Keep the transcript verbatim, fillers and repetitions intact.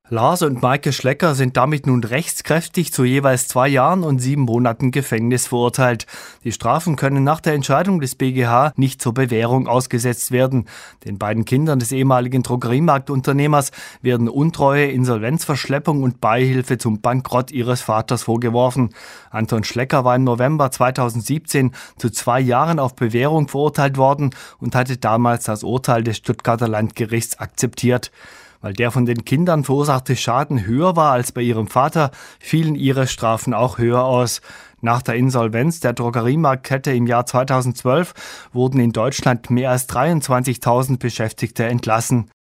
Lars und Maike Schlecker sind damit nun rechtskräftig zu jeweils zwei Jahren und sieben Monaten Gefängnis verurteilt. Die Strafen können nach der Entscheidung des B G H nicht zur Bewährung ausgesetzt werden. Den beiden Kindern des ehemaligen Drogeriemarktunternehmers werden Untreue, Insolvenzverschleppung und Beihilfe zum Bankrott ihres Vaters vorgeworfen. Anton Schlecker war im November zweitausendsiebzehn zu zwei Jahren auf Bewährung verurteilt worden und hatte damals das Urteil des Stuttgarter Landgerichts akzeptiert. Weil der von den Kindern verursachte Schaden höher war als bei ihrem Vater, fielen ihre Strafen auch höher aus. Nach der Insolvenz der Drogeriemarktkette im Jahr zweitausendzwölf wurden in Deutschland mehr als dreiundzwanzigtausend Beschäftigte entlassen.